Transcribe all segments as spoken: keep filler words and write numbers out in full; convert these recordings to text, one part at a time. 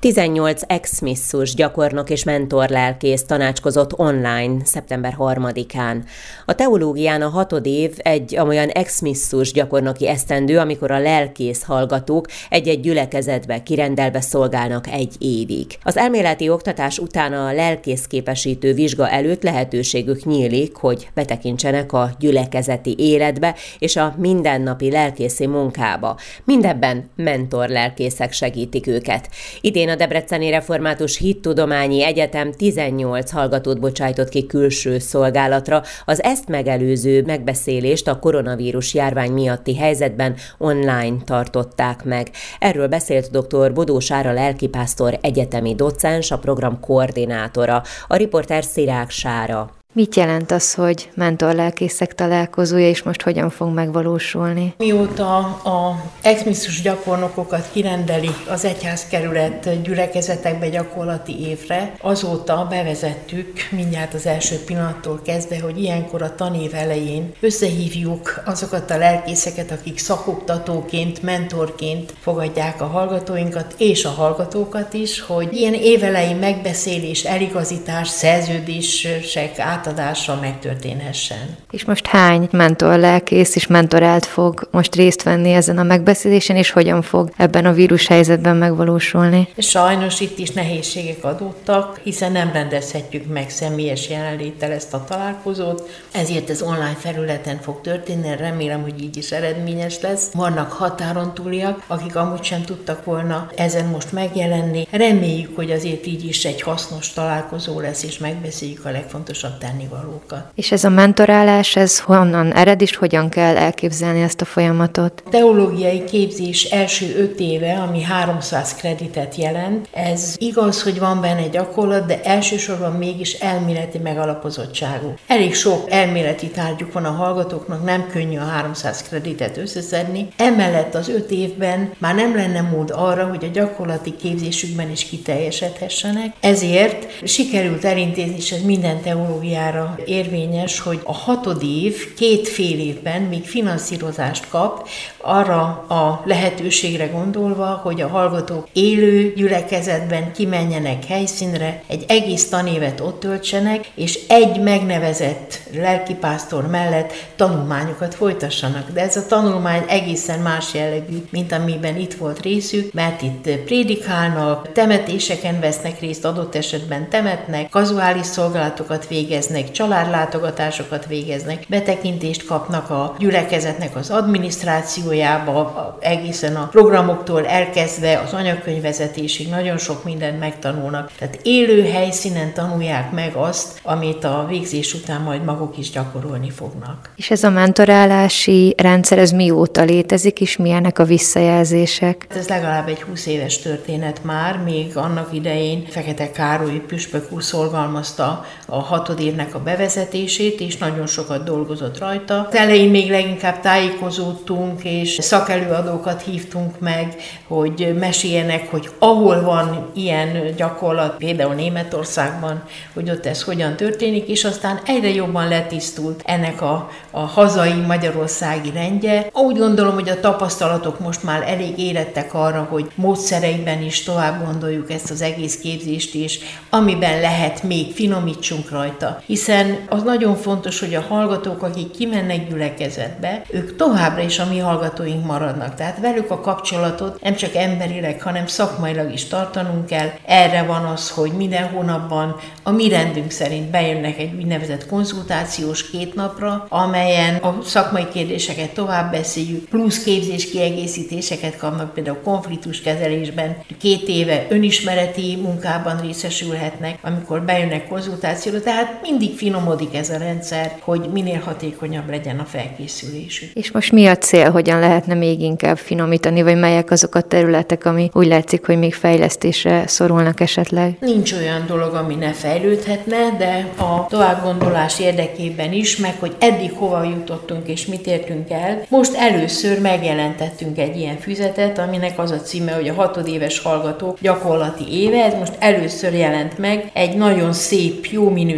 tizennyolc ex-misszus gyakornok és mentorlelkész tanácskozott online szeptember harmadikán. A teológián a hatodév egy amolyan ex-misszus gyakornoki esztendő, amikor a lelkész hallgatók egy-egy gyülekezetbe kirendelve szolgálnak egy évig. Az elméleti oktatás után a lelkészképesítő vizsga előtt lehetőségük nyílik, hogy betekintsenek a gyülekezeti életbe és a mindennapi lelkészi munkába. Mindebben mentorlelkészek segítik őket. Idén a Debreceni Református Hittudományi Egyetem tizennyolc hallgatót bocsájtott ki külső szolgálatra. Az ezt megelőző megbeszélést a koronavírus járvány miatti helyzetben online tartották meg. Erről beszélt dr. Bodó Sára lelkipásztor, egyetemi docens, a program koordinátora. A riporter Szirák Sára. Mit jelent az, hogy mentorlelkészek találkozója, és most hogyan fog megvalósulni? Mióta a ex-misszus gyakornokokat kirendeli az egyházkerület gyülekezetekbe gyakorlati évre, azóta bevezettük mindjárt az első pillanattól kezdve, hogy ilyenkor a tanév elején összehívjuk azokat a lelkészeket, akik szakoktatóként, mentorként fogadják a hallgatóinkat és a hallgatókat is, hogy ilyen évelei megbeszélés, eligazítás, szerződések át adása megtörténhessen. És most hány mentorlelkész és mentorált fog most részt venni ezen a megbeszélésen, és hogyan fog ebben a vírus helyzetben megvalósulni? Sajnos itt is nehézségek adódtak, hiszen nem rendezhetjük meg személyes jelenléttel ezt a találkozót, ezért ez online felületen fog történni, remélem, hogy így is eredményes lesz. Vannak határon túliak, akik amúgy sem tudtak volna ezen most megjelenni. Reméljük, hogy azért így is egy hasznos találkozó lesz, és megbeszéljük a legfontosabb tennivalókat. És ez a mentorálás, ez honnan ered, és hogyan kell elképzelni ezt a folyamatot? A teológiai képzés első öt éve, ami háromszáz kreditet jelent, ez igaz, hogy van benne gyakorlat, de elsősorban mégis elméleti megalapozottságú. Elég sok elméleti tárgyuk van a hallgatóknak, nem könnyű a háromszáz kreditet összeszedni. Emellett az öt évben már nem lenne mód arra, hogy a gyakorlati képzésükben is kiteljesedhessenek. Ezért sikerült elintézni, és ez minden teológiai érvényes, hogy a hatodév két fél évben még finanszírozást kap, arra a lehetőségre gondolva, hogy a hallgatók élő gyülekezetben kimenjenek helyszínre, egy egész tanévet ott töltsenek, és egy megnevezett lelkipásztor mellett tanulmányokat folytassanak. De ez a tanulmány egészen más jellegű, mint amiben itt volt részük, mert itt prédikálnak, temetéseken vesznek részt, adott esetben temetnek, kazuális szolgálatokat végeznek, családlátogatásokat végeznek, betekintést kapnak a gyülekezetnek az adminisztrációjába, egészen a programoktól elkezdve az anyagkönyvvezetésig nagyon sok mindent megtanulnak. Tehát élő helyszínen tanulják meg azt, amit a végzés után majd maguk is gyakorolni fognak. És ez a mentorálási rendszer, ez mióta létezik, és milyenek a visszajelzések? Ez legalább egy húsz éves történet már, még annak idején Fekete Károly püspök úr szorgalmazta a hatodévnek a bevezetését, és nagyon sokat dolgozott rajta. Az elején még leginkább tájékozódtunk, és szakelőadókat hívtunk meg, hogy meséljenek, hogy ahol van ilyen gyakorlat, például Németországban, hogy ott ez hogyan történik, és aztán egyre jobban letisztult ennek a, a hazai magyarországi rendje. Úgy gondolom, hogy a tapasztalatok most már elég érettek arra, hogy módszereiben is tovább gondoljuk ezt az egész képzést, és amiben lehet, még finomítsunk rajta. Hiszen az nagyon fontos, hogy a hallgatók, akik kimennek gyülekezetbe, ők továbbra is a mi hallgatóink maradnak. Tehát velük a kapcsolatot nem csak emberileg, hanem szakmailag is tartanunk kell. Erre van az, hogy minden hónapban a mi rendünk szerint bejönnek egy úgynevezett konzultációs két napra, amelyen a szakmai kérdéseket tovább beszéljük, plusz képzés kiegészítéseket kapnak, például konfliktuskezelésben két éve önismereti munkában részesülhetnek, amikor bejönnek konzultációra, tehát mindig finomodik ez a rendszer, hogy minél hatékonyabb legyen a felkészülésük. És most mi a cél, hogyan lehetne még inkább finomítani, vagy melyek azok a területek, ami úgy látszik, hogy még fejlesztésre szorulnak esetleg? Nincs olyan dolog, ami ne fejlődhetne, de a továbbgondolás érdekében is, meg hogy eddig hova jutottunk és mit értünk el. Most először megjelentettünk egy ilyen füzetet, aminek az a címe, hogy a hatodéves hallgatók gyakorlati éve. Ez most először jelent meg egy nagyon szép, jó minőségű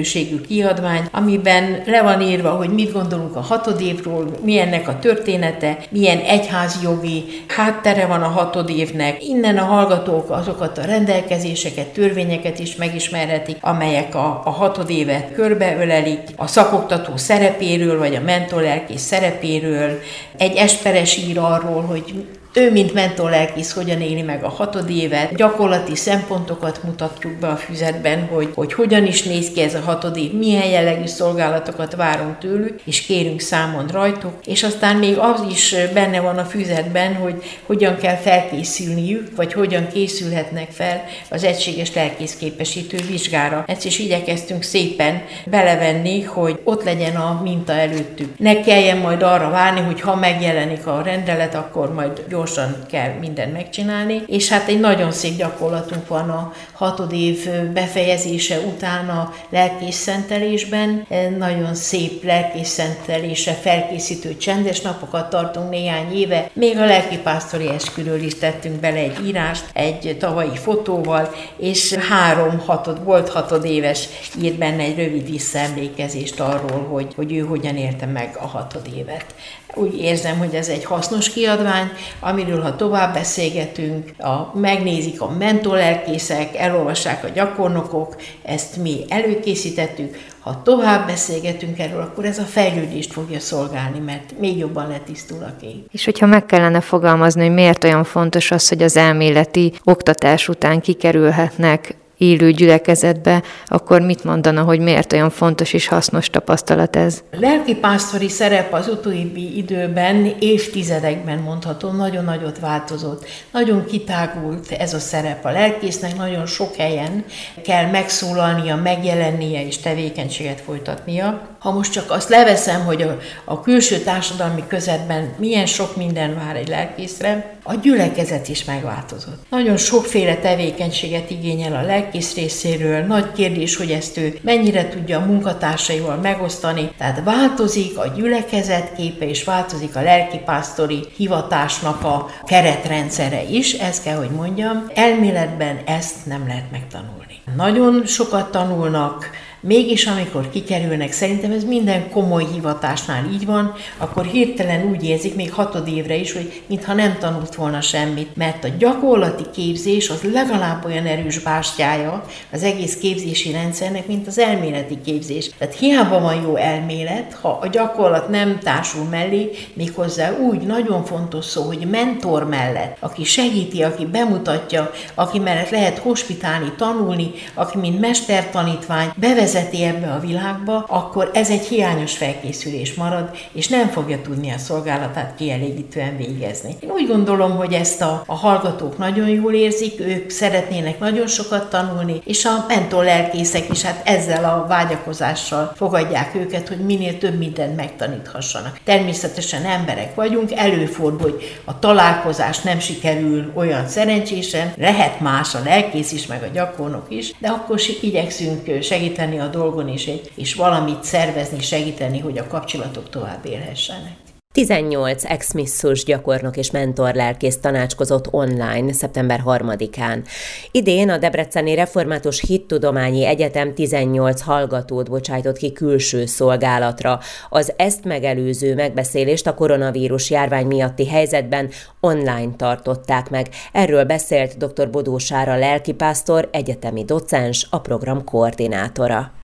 kiadvány, amiben le van írva, hogy mit gondolunk a hatodévről, milyennek a története, milyen egyházi jogi háttere van a hatodévnek. Innen a hallgatók azokat a rendelkezéseket, törvényeket is megismerhetik, amelyek a, a hatodévet körbeölelik, a szakoktató szerepéről, vagy a mentorlelkész szerepéről. Egy esperes ír arról, hogy ő, mint mentorlelkész, hogyan éli meg a hatodévet. Gyakorlati szempontokat mutatjuk be a füzetben, hogy, hogy hogyan is néz ki ez a hatodév, milyen jellegű szolgálatokat várunk tőlük, és kérünk számon rajtuk. És aztán még az is benne van a füzetben, hogy hogyan kell felkészülniük, vagy hogyan készülhetnek fel az egységes lelkészképesítő vizsgára. Ezt is igyekeztünk szépen belevenni, hogy ott legyen a minta előttük. Ne kelljen majd arra várni, hogy ha megjelenik a rendelet, akkor majd gyorsan kell mindent megcsinálni, és hát egy nagyon szép gyakorlatunk van a hatodév befejezése után a lelkészszentelésben. Nagyon szép lelkészszentelésre felkészítő csendes napokat tartunk néhány éve. Még a lelkipásztori esküről is tettünk bele egy írást, egy tavalyi fotóval, és három hatod, volt hatodéves írt benne egy rövid visszaemlékezést arról, hogy, hogy ő hogyan élte meg a hatodévet. Úgy érzem, hogy ez egy hasznos kiadvány, amiről ha tovább beszélgetünk, a, megnézik a mentorlelkészek, elolvassák a gyakornokok, ezt mi előkészítettük. Ha tovább beszélgetünk erről, akkor ez a fejlődést fogja szolgálni, mert még jobban letisztul a kép. És hogyha meg kellene fogalmazni, hogy miért olyan fontos az, hogy az elméleti oktatás után kikerülhetnek élő gyülekezetbe, akkor mit mondana, hogy miért olyan fontos és hasznos tapasztalat ez? A lelkipásztori szerep az utóbbi időben, évtizedekben mondható, nagyon nagyot változott. Nagyon kitágult ez a szerep a lelkésznek, nagyon sok helyen kell megszólalnia, megjelennie és tevékenységet folytatnia. Ha most csak azt leveszem, hogy a, a külső társadalmi közegben milyen sok minden vár egy lelkészre, a gyülekezet is megváltozott. Nagyon sokféle tevékenységet igényel a lelkész részéről, nagy kérdés, hogy ezt ő mennyire tudja a munkatársaival megosztani. Tehát változik a gyülekezet képe, és változik a lelkipásztori hivatásnak a keretrendszere is, ezt kell, hogy mondjam. Elméletben ezt nem lehet megtanulni. Nagyon sokat tanulnak, mégis amikor kikerülnek, szerintem ez minden komoly hivatásnál így van, akkor hirtelen úgy érzik, még hatodévre is, hogy mintha nem tanult volna semmit, mert a gyakorlati képzés az legalább olyan erős bástyája az egész képzési rendszernek, mint az elméleti képzés. Tehát hiába van jó elmélet, ha a gyakorlat nem társul mellé, méghozzá úgy nagyon fontos szó, hogy mentor mellett, aki segíti, aki bemutatja, aki mellett lehet hospitálni, tanulni, aki mint mestertanítvány bevezeti ebbe a világba, akkor ez egy hiányos felkészülés marad, és nem fogja tudni a szolgálatát kielégítően végezni. Én úgy gondolom, hogy ezt a, a hallgatók nagyon jól érzik, ők szeretnének nagyon sokat tanulni, és a mentorlelkészek is hát ezzel a vágyakozással fogadják őket, hogy minél több mindent megtaníthassanak. Természetesen emberek vagyunk, előfordul, hogy a találkozás nem sikerül olyan szerencsésen, lehet más a lelkész is, meg a gyakornok is, de akkor igyekszünk segíteni a dolgon is, és valamit szervezni, segíteni, hogy a kapcsolatok tovább élhessenek. tizennyolc ex-misszus gyakornok és mentorlelkész tanácskozott online szeptember harmadikán. Idén a Debreceni Református Hittudományi Egyetem tizennyolc hallgatót bocsájtott ki külső szolgálatra. Az ezt megelőző megbeszélést a koronavírus járvány miatti helyzetben online tartották meg. Erről beszélt dr. Bodó Sára lelkipásztor, egyetemi docens, a program koordinátora.